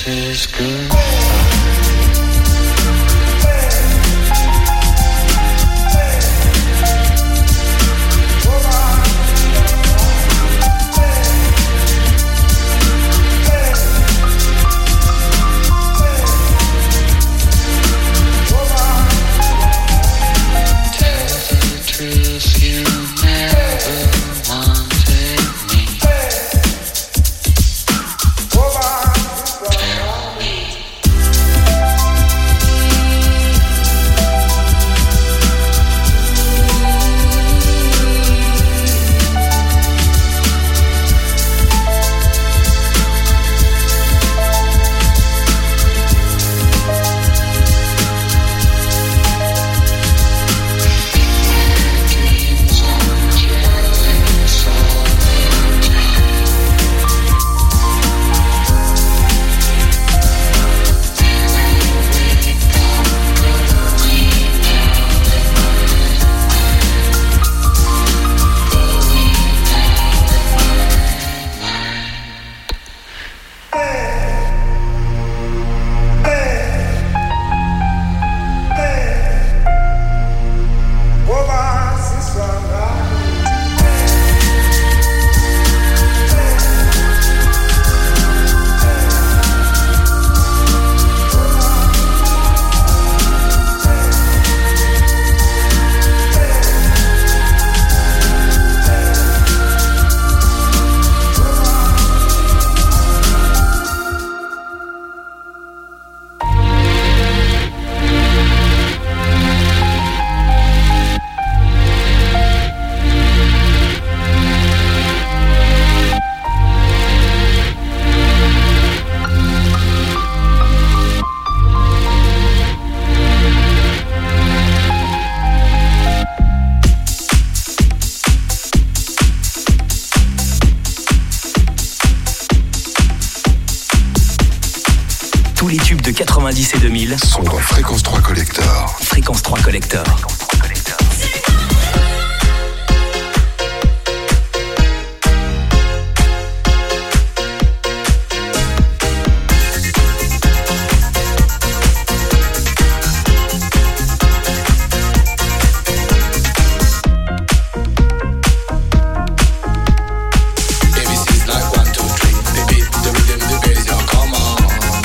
is good. Tous les tubes de 90 et 2000 sont dans Fréquence 3 Collector. Fréquence 3 Collector.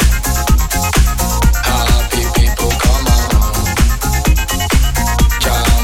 Child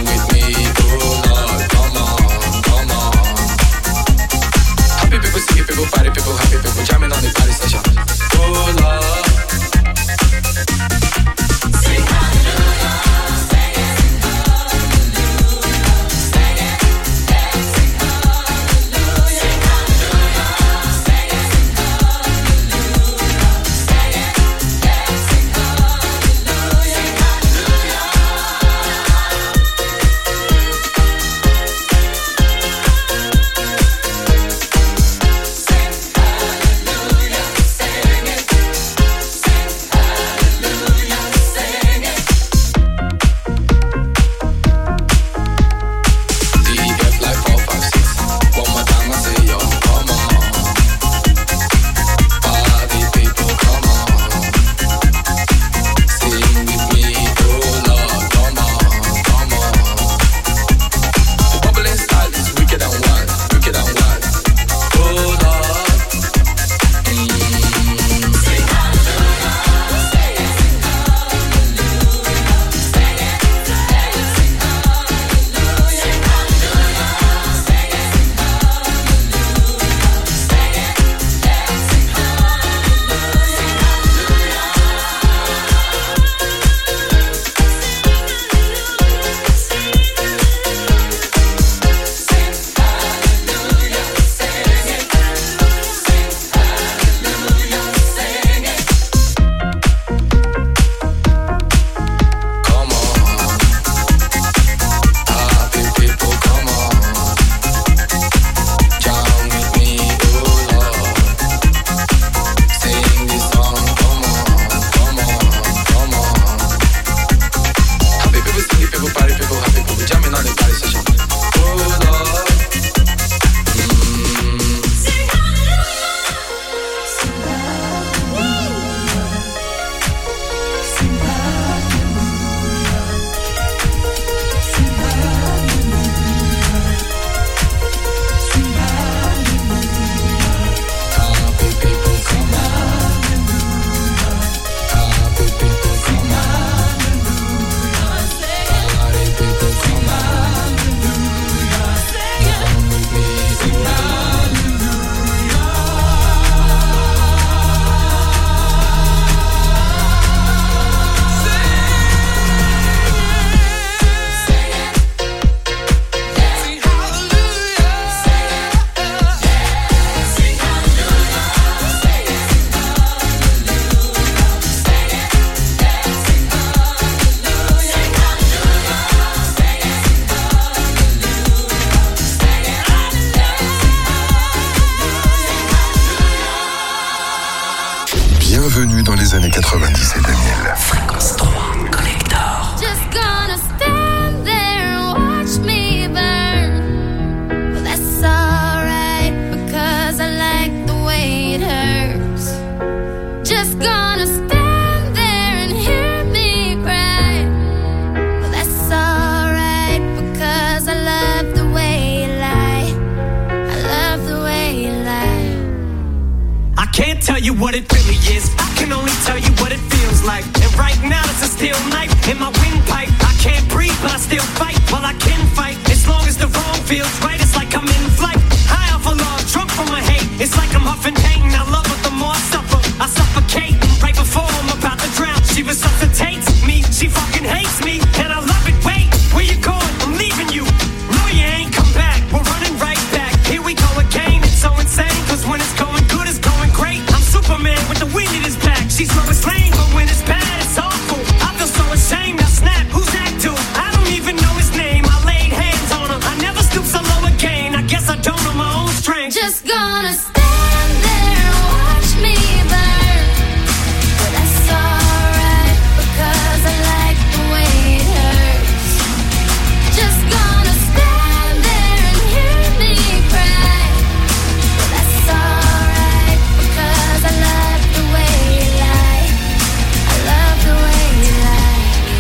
Bienvenue dans les années 90 et 2000. Fréquence 3 Collector. Just gonna stand there and watch me burn. Well, that's alright because I like the way it hurts. Just gonna stand there and hear me cry. Well, that's alright because I love the way you lie. I love the way you lie. I can't tell you what it really is. I can only tell you what it feels like. And right now it's a steel knife in my windpipe. I can't breathe, but I still fight. Well, I can fight as long as the wrong feels right. It's like I'm in flight, high off of love, drunk from my hate. It's like I'm huffing pain. I love her, the more I suffer, I suffocate. Right before I'm about to drown, she resuscitates me. She fucking hates me, and I love it. Wait, where you going? I'm leaving you. No, you ain't come back. We're running right back. Here we go again. It's so insane, cause when it's going good, it's going great. I'm Superman with the wind in his back. She's Lois Lane, but when it's bad, it's awful. I feel so ashamed. I snap. Who's that dude? I don't even know his name. I laid hands on him. I never stoop so low again. I guess I don't know my own strength. Just gonna stand there and watch me burn. But that's alright because I like the way it hurts. Just gonna stand there and hear me cry. But that's alright because I love the way you lie. I love the way you lie.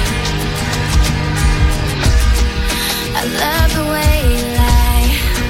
I love the way you lie.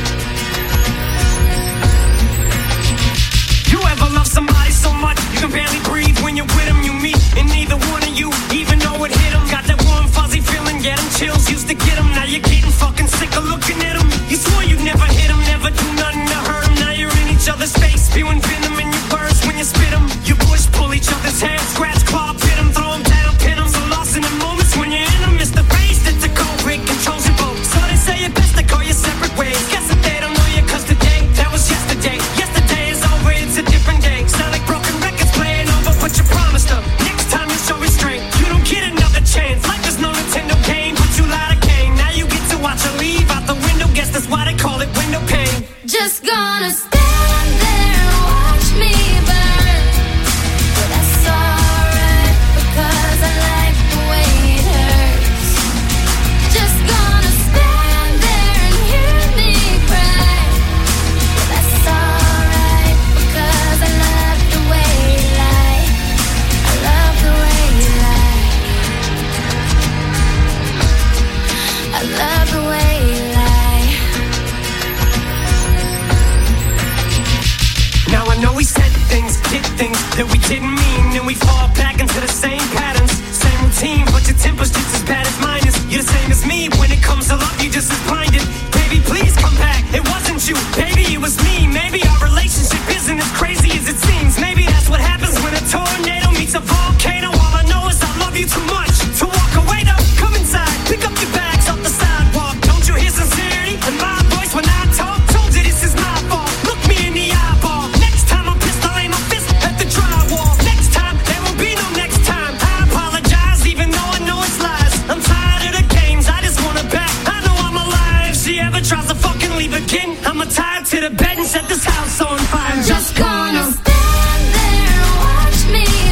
You ever love somebody so much you can barely breathe when you're with them? You meet and neither one of you even know it hit them. Got that warm fuzzy feeling, get them chills, used to get them. Now you're getting fucking sick of looking at them. You swore you'd never hit them, never do nothing to hurt them. Now you're in each other's face, spewing venom in your words when you spit them. You push, pull each other's hair, scratch, claw, pit them, throw them down, pin them. So lost in the moments when you're in them, it's the face that's a cold break, controls your boat. So they say it best to go your separate ways. Guess that they don't know you cause today, that was yesterday. Yesterday is over, it's a different day. Sound like broken records playing over, but you promised them. Next time you show restraint, you don't get another chance. Life is no Nintendo game, but you lied to Kane. Now you get to watch her leave out the window, guess that's why they call it window pane. Just gonna stand there and watch me burn. But that's alright because I like the way it hurts. Just gonna stand there and hear me cry. But that's alright because I love the way you lie. I love the way you lie. I love the way you lie. Now I know we said things, did things that we didn't mean, and we fall back into the same patterns, same routine, but your temper's just as bad as mine is. You're the same as me, when it comes to love, you just as blinded. Baby, please come back, it wasn't you, baby, it was me. Maybe our relationship isn't as crazy as it seems. Maybe that's what happens when a tornado meets a volcano. All I know is I love you too much to walk away though. Come inside, pick up your bags off the sidewalk. Don't you hear sincerity in my voice when I talk? Told you this is my fault, look me in the eyeball. Next time I'm pissed, I'll aim my fist at the drywall. Next time, there won't be no next time. I apologize even though I know it's lies. I'm tired of the games, I just want her back. I know I'm alive. If she ever tries to fucking leave again, I'ma tie her to the bed and set this house on fire. Just gonna stand there and watch me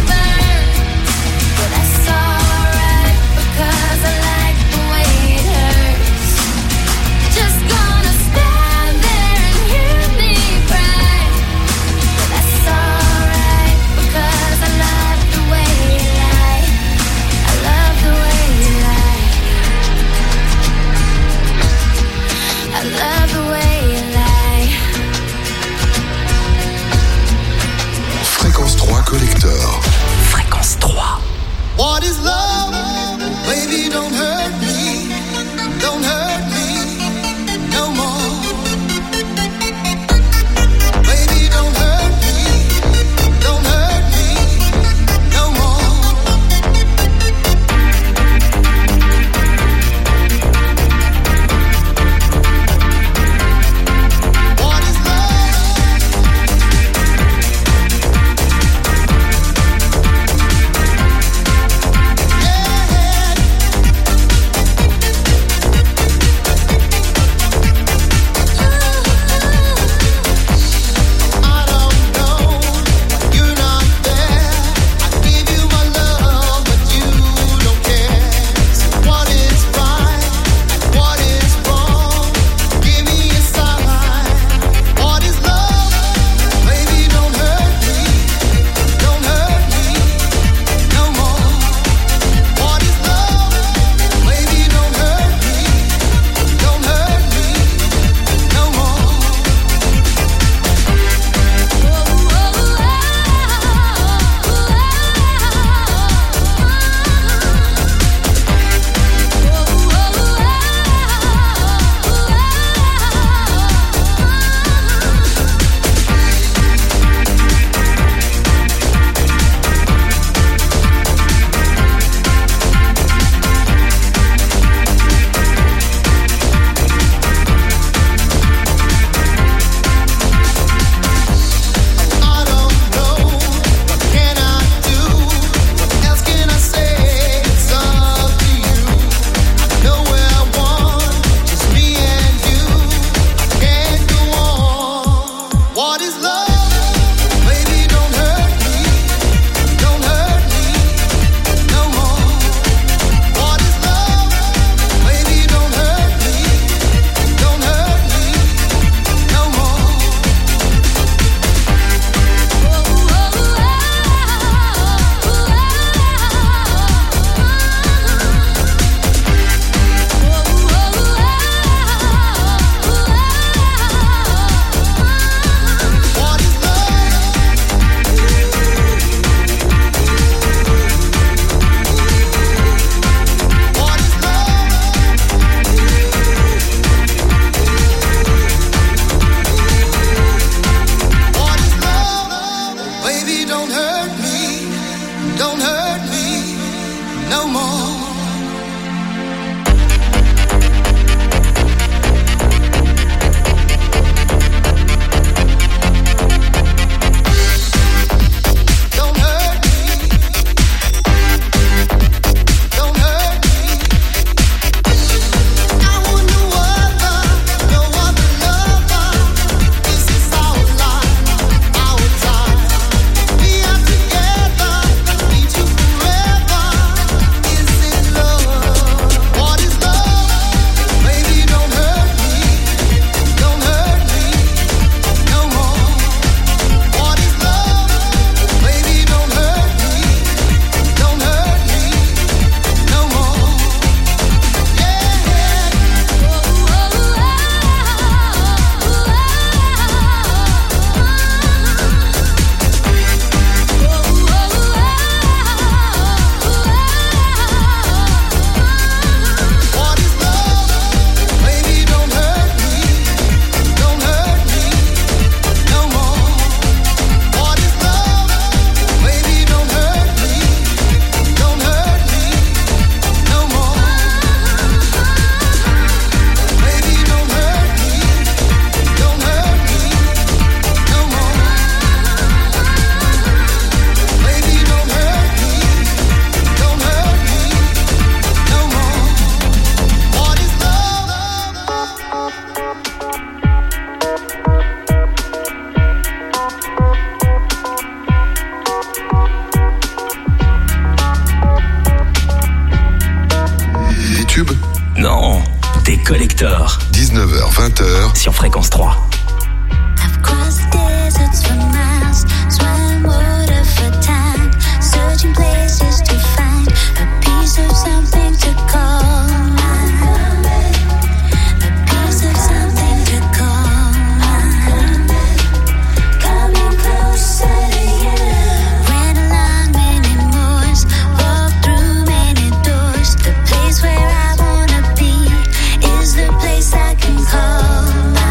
Collector. 19h, 20h. Sur Fréquence 3. I've crossed deserts for miles, swam water for time, searching places to find a piece of something to call mine. A piece of something to call mine. Coming closer to you. Ran along many moors, walked through many doors. The place where I wanna be is the place I can call mine.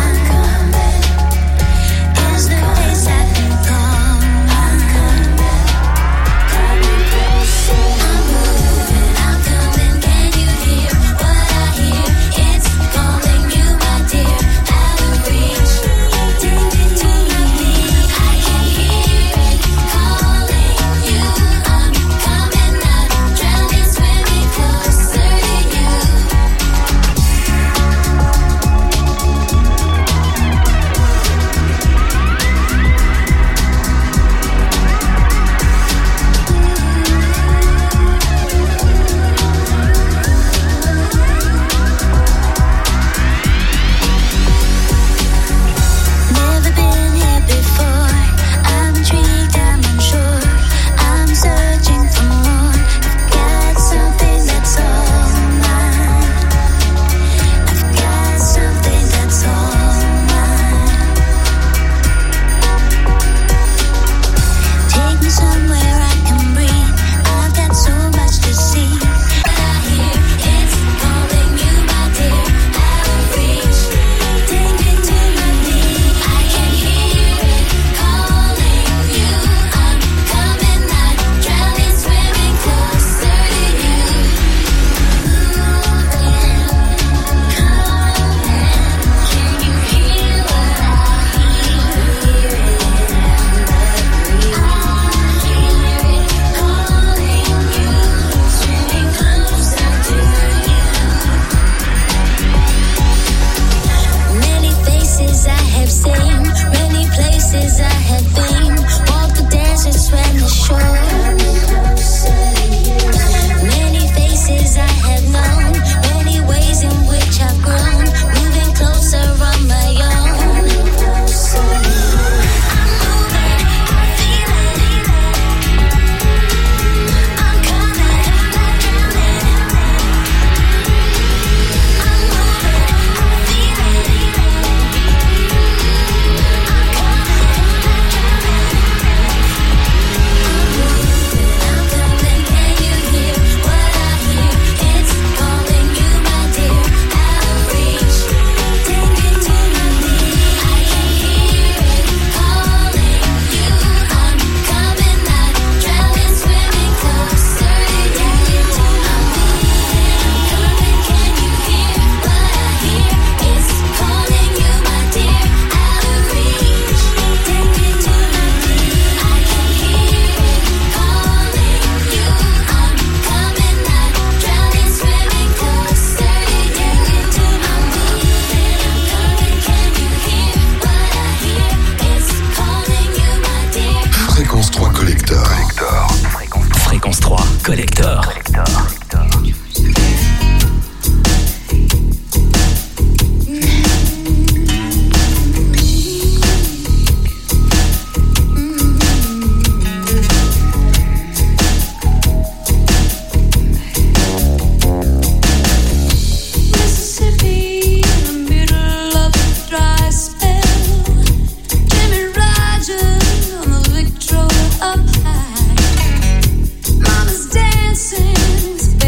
Is the place I can call mine. Coming closer. I'm moving, I'm coming. Can you hear what I hear? It's calling you, my dear. Out of reach, take me to my feet. I can hear it calling you. I'm coming, not drowning, swimming closer to you. Never been here before. I'm intrigued, I'm unsure. I'm searching for more. I've got something that's all mine. I've got something that's all mine. Take me somewhere I can breathe. I've got so much to see. I hear it's calling you, my dear. Out of reach, take me to my feet. I can hear it calling you. I'm coming, not drowning, swimming closer to you. Can you hear what I hear? I hear it calling you, swimming closer to you. Many faces I have seen, many places I have been. Walked the desert, swam the shore. Many faces I have known, many ways in which I've grown. Moving closer on my own. I'm moving, I feel it. I'm coming, not drowning. I'm moving, I feel it. I'm coming, not drowning. I'm coming, can you hear what I hear? It's calling you, my dear. Out of reach, take me to my feet. I can hear it calling you. I'm coming, not drowning, swimming closer to you. I'm coming, can you hear what I hear? It's calling you, my dear. Out of reach, take me to my feet. I can hear it calling you. I'm coming, not drowning, swimming closer to you. I'm coming, can you hear what I hear? It's calling you, my dear. Fréquence 3 Collector. Fréquence 3 Collector. Mississippi in the middle of a dry spell. Jimmy Rogers on the Victrola up high. Mama's dancing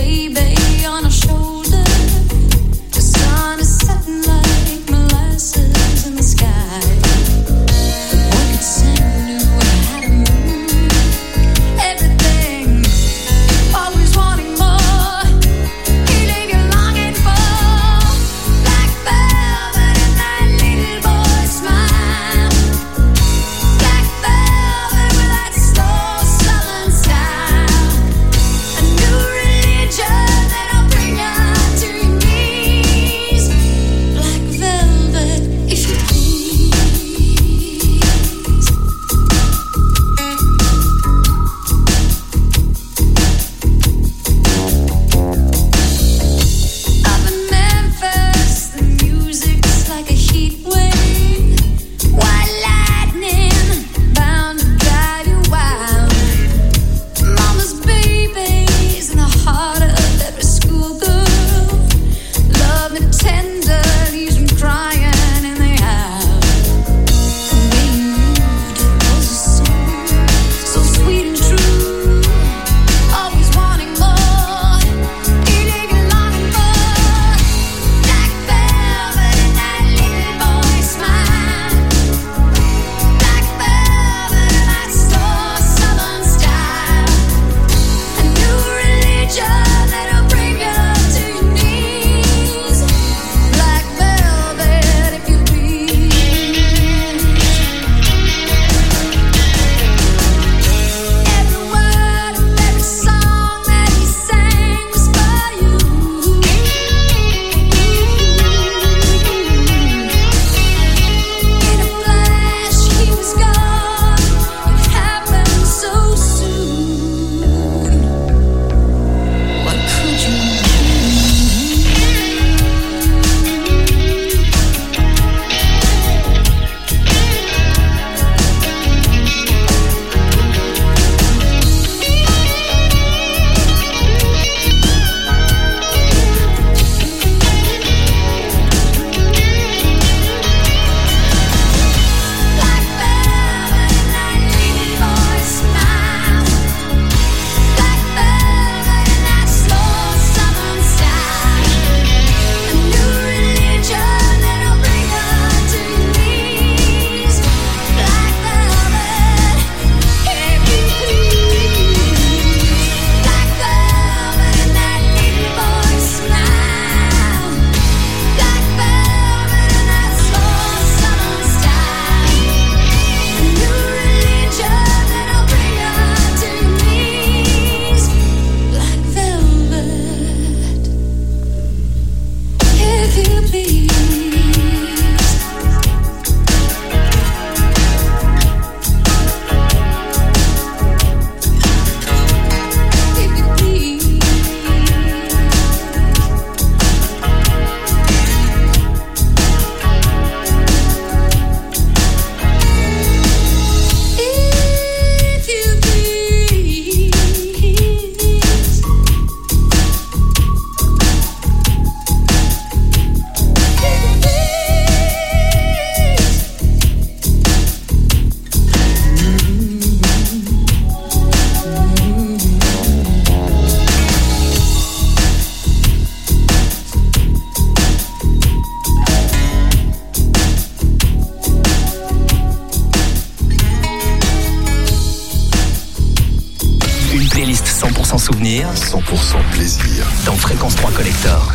playlist 100% souvenirs, 100% plaisir. dans Fréquence 3 Collector.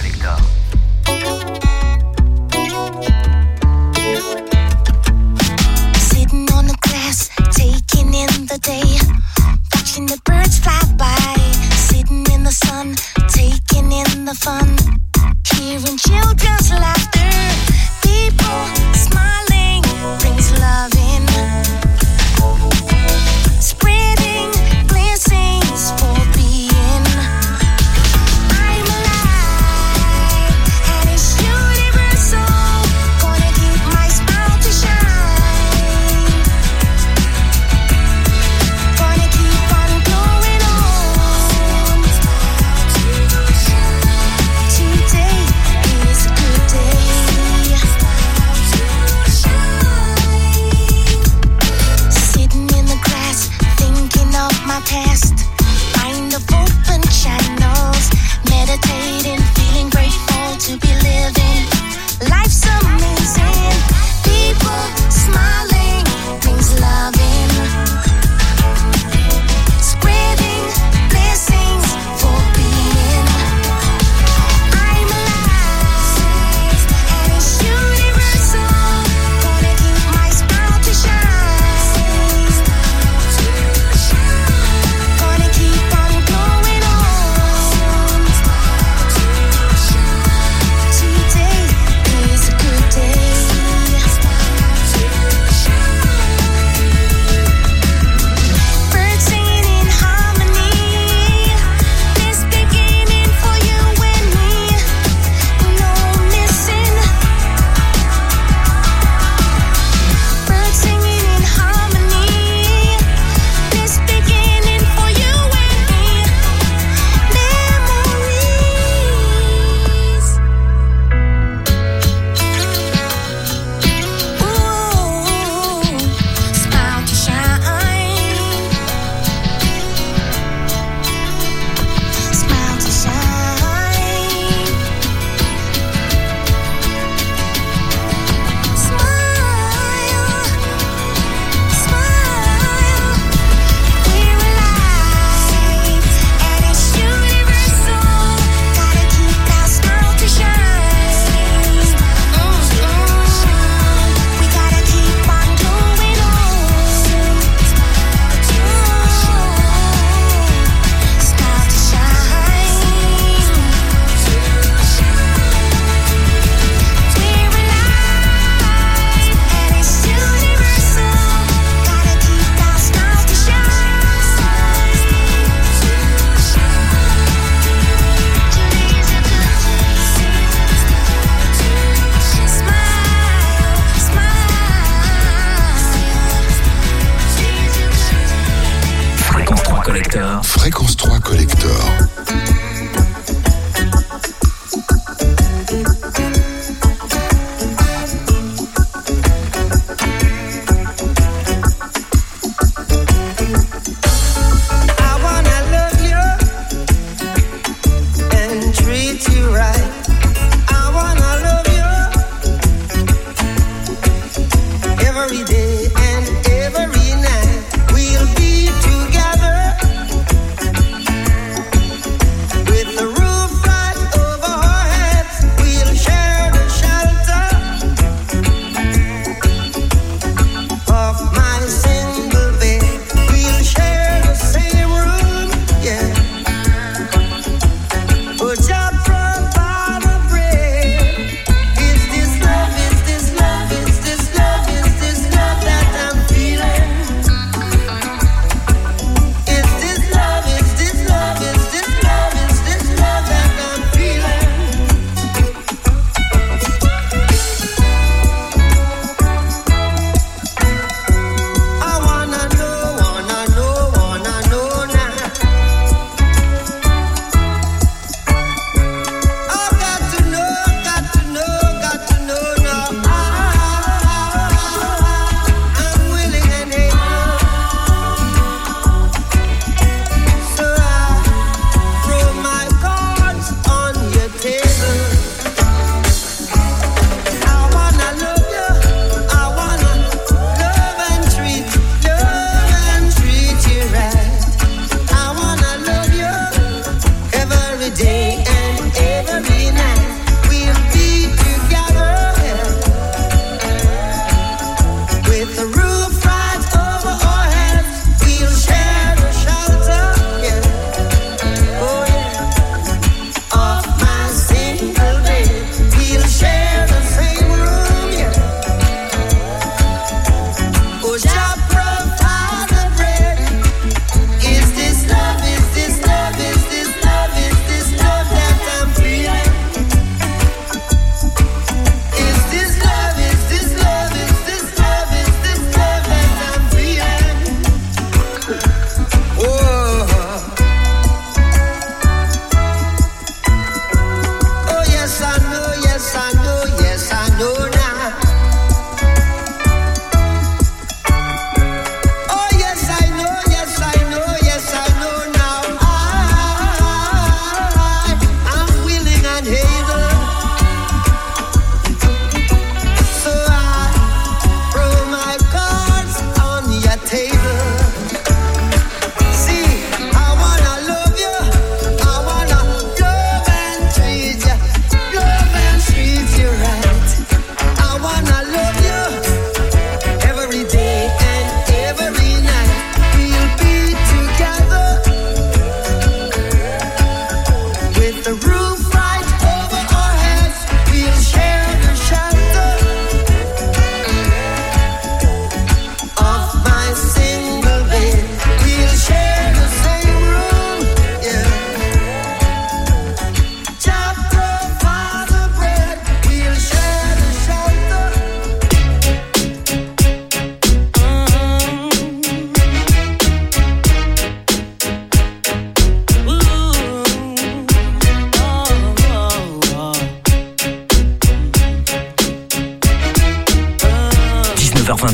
Sitting on the grass, taking in the day, watching the birds fly by. Sitting in the sun, taking in the fun, hearing children's laughter. People smiling brings love in, spreading blessings for being. I'm alive and it's universal. Gonna keep my smile to shine. Gonna keep on going on. Today is a good day. Sitting in the grass, thinking of my past. Mind of open channels, meditating, feeling grateful to be living. Life's amazing. People smiling brings love in, spreading blessings for being. I'm alive and it's universal. Gonna keep my smile to shine. Gonna keep on going on. Today is a good day. Birds singing in harmony. This beginning for you and me. No missing. Birds singing in harmony. This beginning for you and me. Memories. Ooh, smile to shine. Smile to shine. Smile, smile. We're alive and it's universal. Gotta keep our smile to shine. We gotta keep on going on. Smile to shine. We're alive and it's universal. Gotta keep our smile to shine. Today's a good day. Smile, smile. Fréquence 3 Collector. Fréquence 3 Collector. I wanna love you and treat you right. I wanna love you every day and every night. We'll be together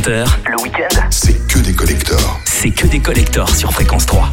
20h, le week-end, c'est que des collectors. C'est que des collectors sur Fréquence 3.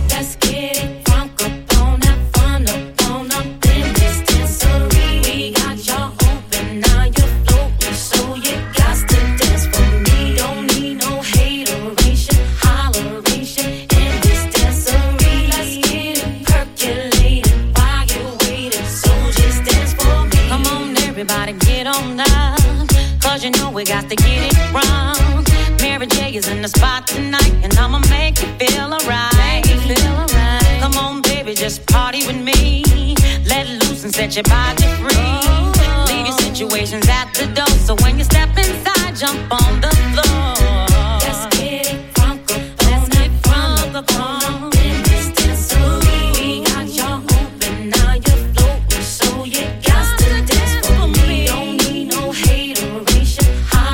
We got to get it wrong. Mary J is in the spot tonight, and I'ma make you feel alright. Come on, baby, just party with me. Let loose and set your body free. Leave your situations at the door, so when you step inside, jump on the floor. Let's get it crunk up, let's get crunk up in this dancery. We got y'all open, now you're floating, so you got to dance for me. Don't need no hateration.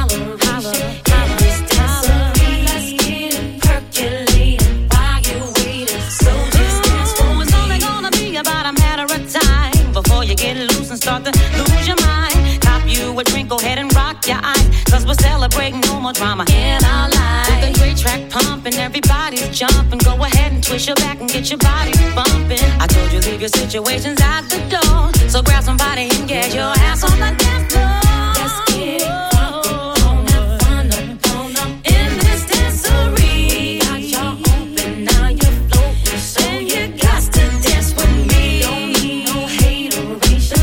Start to lose your mind. Cop you a drink, go ahead and rock your eyes. Cause we're celebrating no more drama in our lives. With a great track pumping, everybody's jumping. Go ahead and twist your back and get your body bumping. I told you leave your situations at the door. So grab somebody and get your ass on the dance floor. Let's get it on that fun up in this dancery. Got y'all open, now you're floating, so you got to dance with me. Don't need no hateration.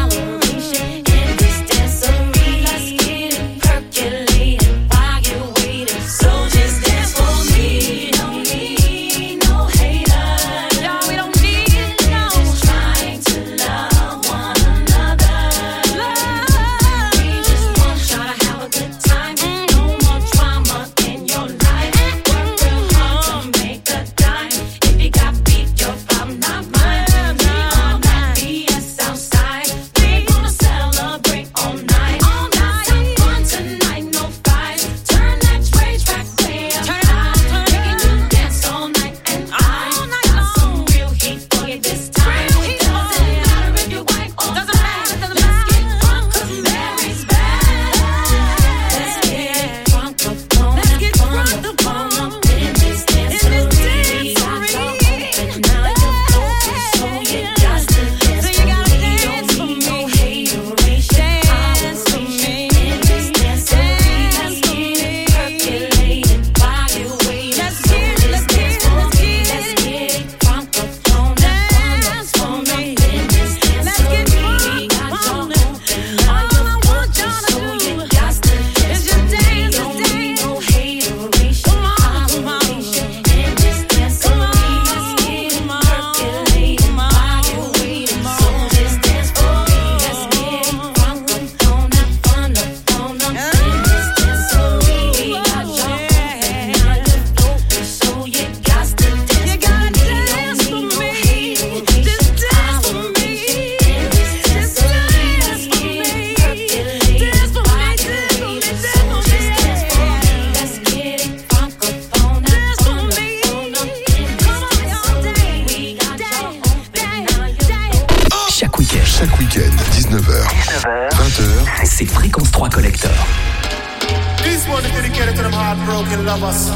C'est Fréquence 3 Collector. This one is dedicated to them heartbroken lovers.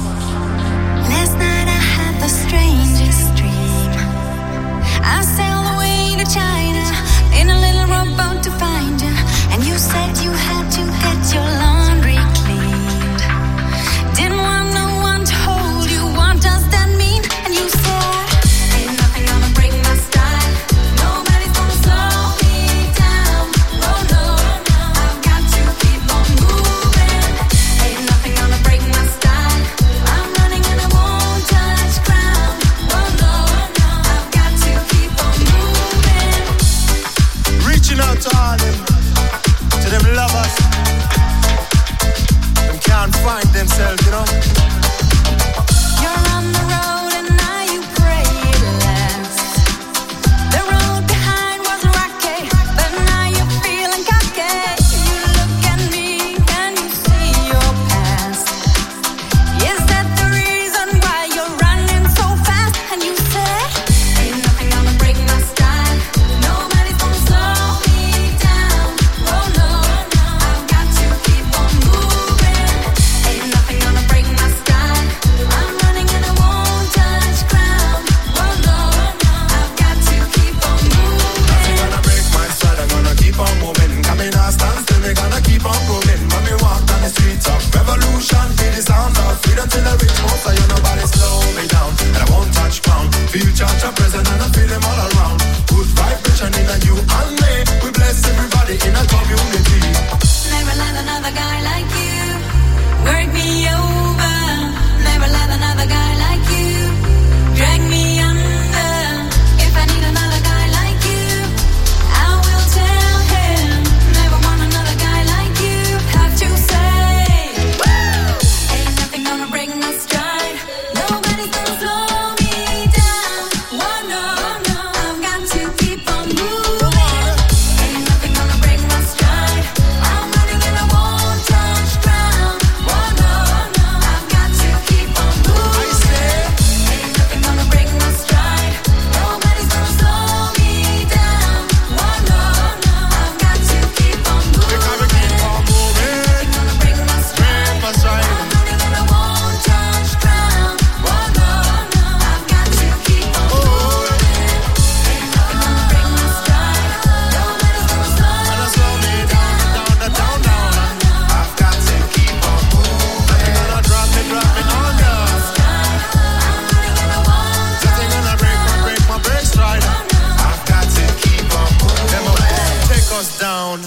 Last night I had the strangest dream. I sailed away to China in a little rowboat to find you, and you said you had to get your laundry cleaned. Didn't want no one to hold you. What does that mean? And you said, ain't nothing gonna break my style. Nobody's gonna slow me down. Oh no, I've got to keep on moving. Ain't nothing gonna break my style. I'm running and I won't touch ground. Oh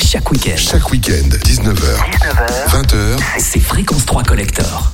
Chaque week-end. Chaque week-end, 19h, 20h, c'est Fréquence 3 Collector.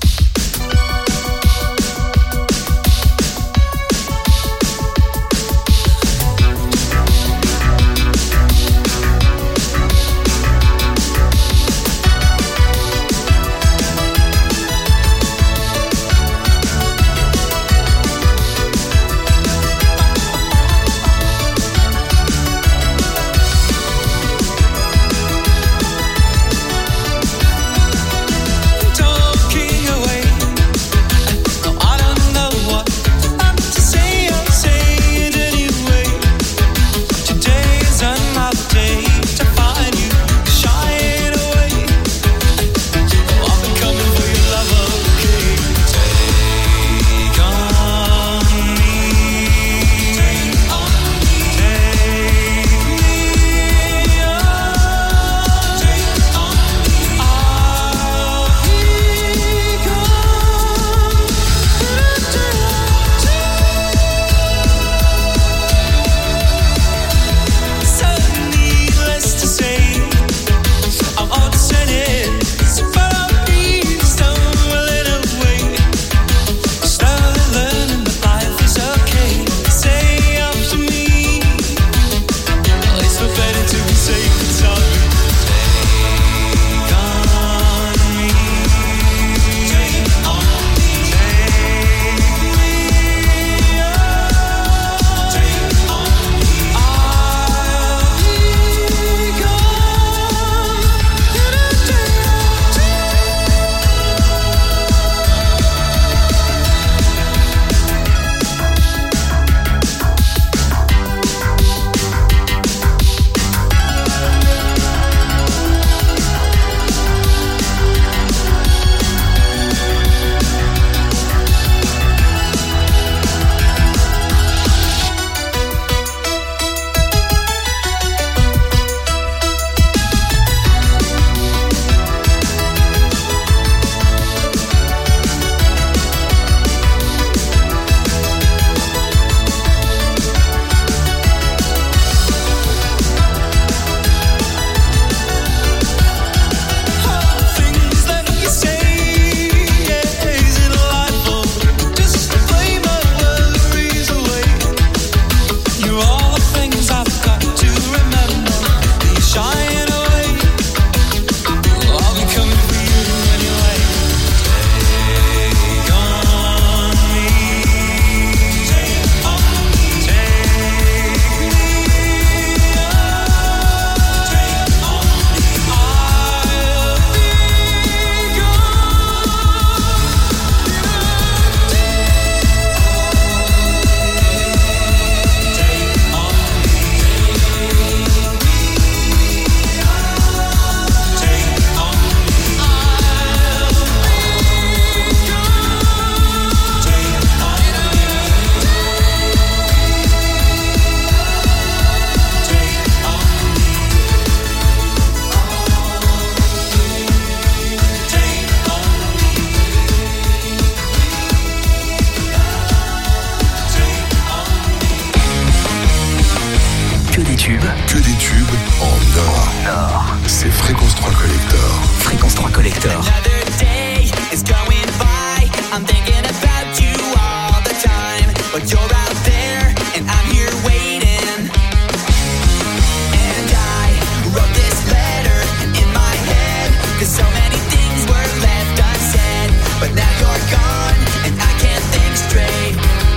Que des tubes en or. C'est Fréquence 3 Collector. Fréquence 3 Collector. Another day is going by. I'm thinking about you all the time. But you're out there and I'm here waiting. And I wrote this letter in my head, 'cause so many things were left unsaid. But now you're gone and I can't think straight.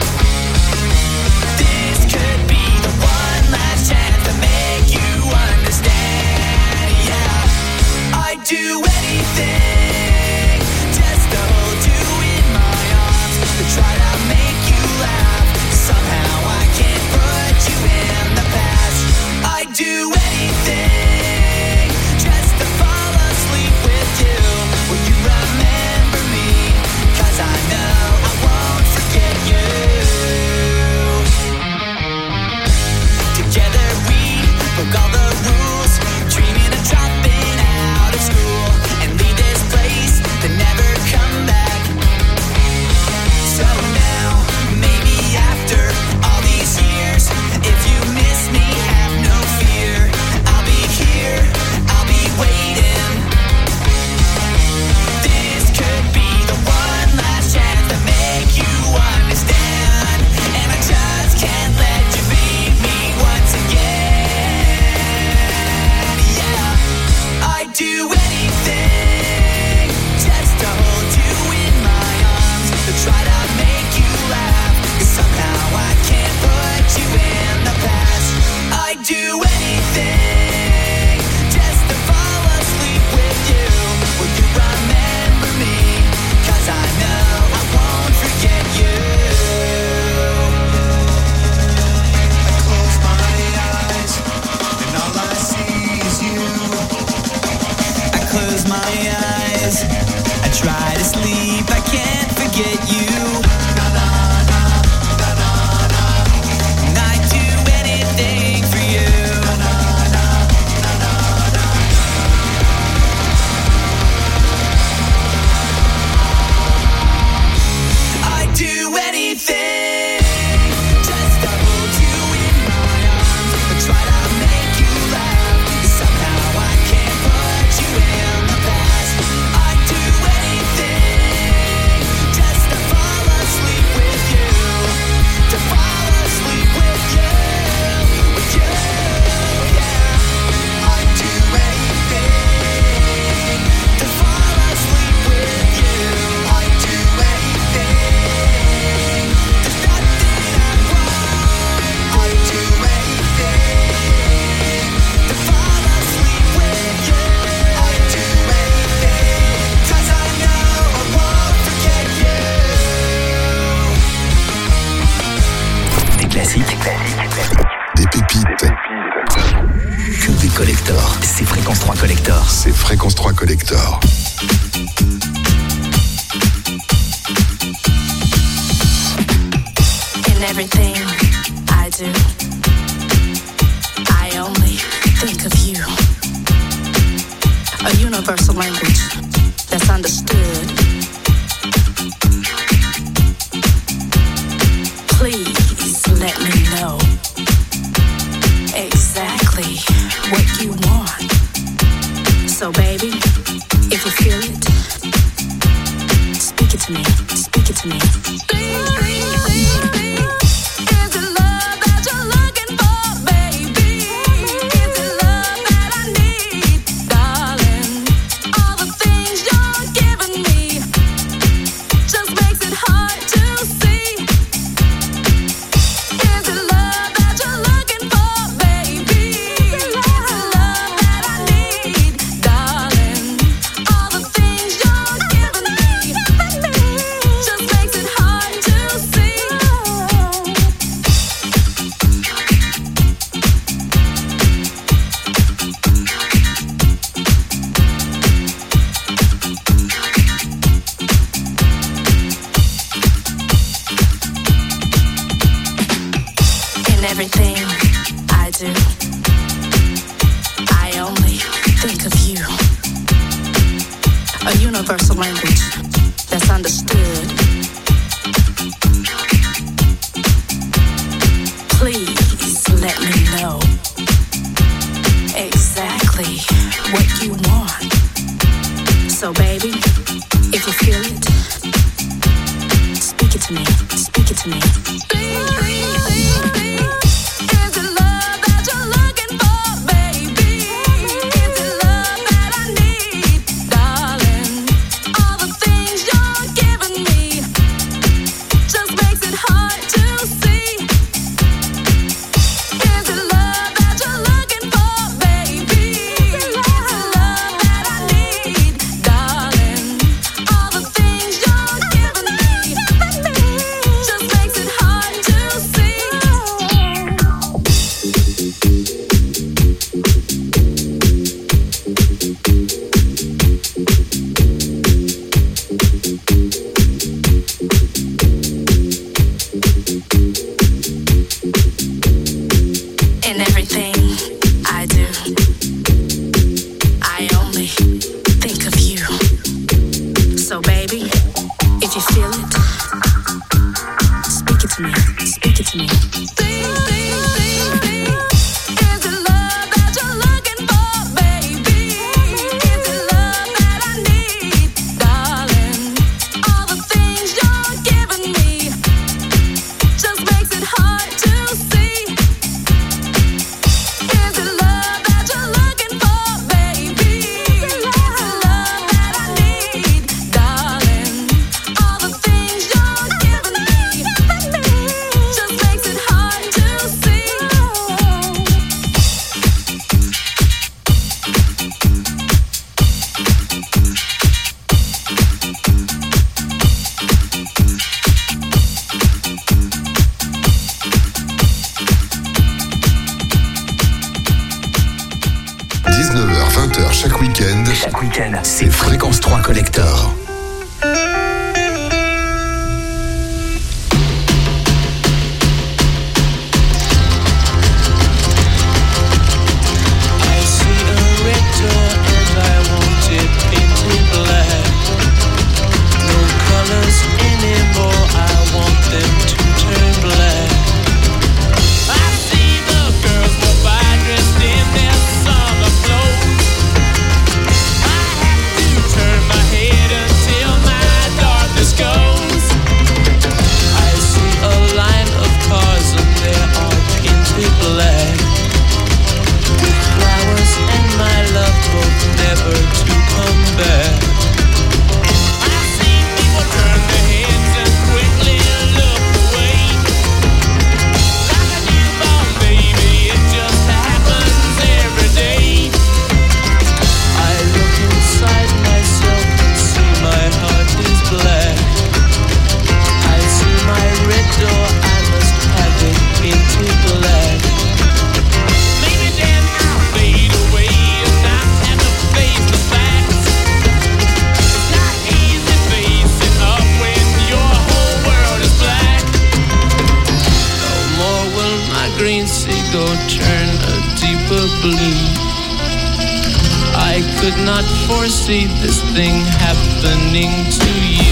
This could be the one last chance to make you understand. Yeah, I'd do anything just to hold you in my arms, to try to make you laugh somehow. is. I try to sleep, I can't forget you. And I'd do anything for you. I'd do anything just to hold you in my arms. I try to make you laugh. Somehow I can't put you in the past. I'd do anything just to fall asleep with you. To fall asleep with you, yeah. I'd do anything to fall asleep with you. I'd do anything. There's nothing I want. I'd do anything to fall asleep with you. I'd do anything, 'cause I know I won't forget you. Des classiques, Des pépites. que des collectors. C'est Fréquence 3 Collector. C'est Fréquence 3 Collector. In everything I do, I only think of you. A universal language that's understood. Please let me know exactly what you want. So baby, if you feel it, speak it to me, speak it to me. Is it love that you're looking for, baby? Is it love that I need, darling? All the things you're giving me just makes it hard to see. Is it love that you're looking for, baby? Is it love that I need, darling? All the things you're giving me just makes it hard to see. In everything I do, I only think of you. A universal language that's understood. Please let me know exactly what you want. So baby, if you feel it, speak it to me, speak it to me. Is it love that you're looking for, baby? Is it love that I need, darling? All the things you're giving me just makes it hard to see. Is it love that you're looking for, baby? Is it love that I need, darling? All the things you're giving me just makes it hard to see. In everything I do, I only think of you. So baby, if you feel it, speak it to me, speak it to me. Is it love that you're looking for, baby? Is it love that I need, darling? All the things you're giving me just makes it hard to see. Is it love that you're looking for, baby? Is it love that I need, darling? All the things you're giving me 20h chaque week-end. Chaque week-end, c'est Fréquence 3 Collector. Foresee this thing happening to you.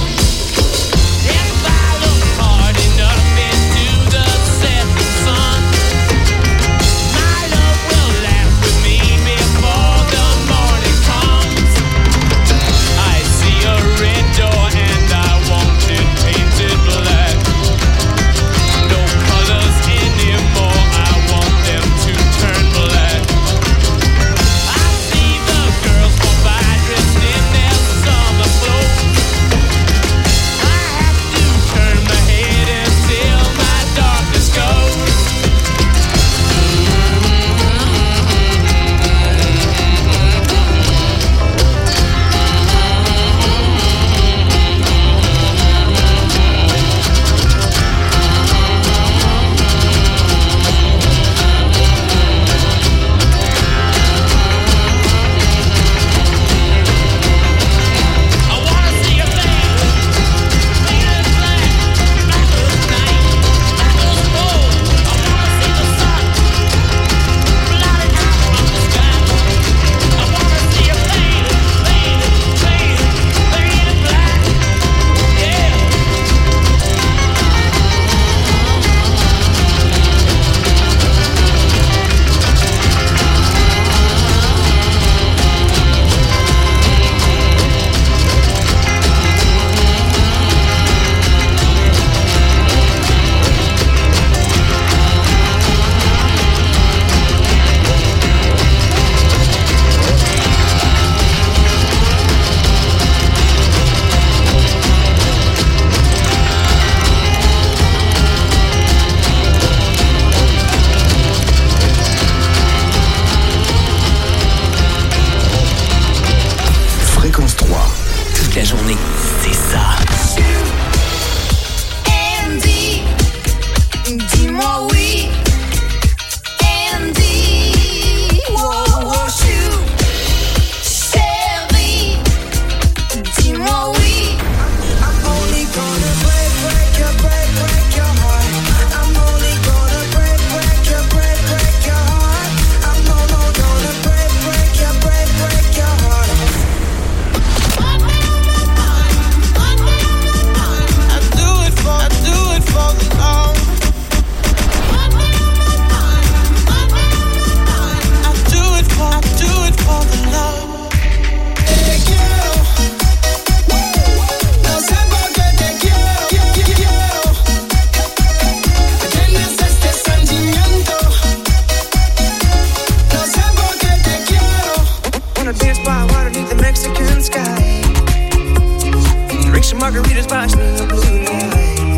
margaritas watching the blue light.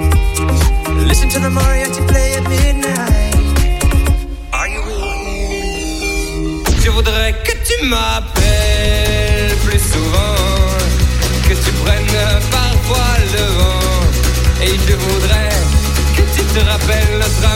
Listen to the mariachi play at midnight. Are you willing? Je voudrais que tu m'appelles plus souvent, que tu prennes parfois le vent. Et je voudrais que tu te rappelles notre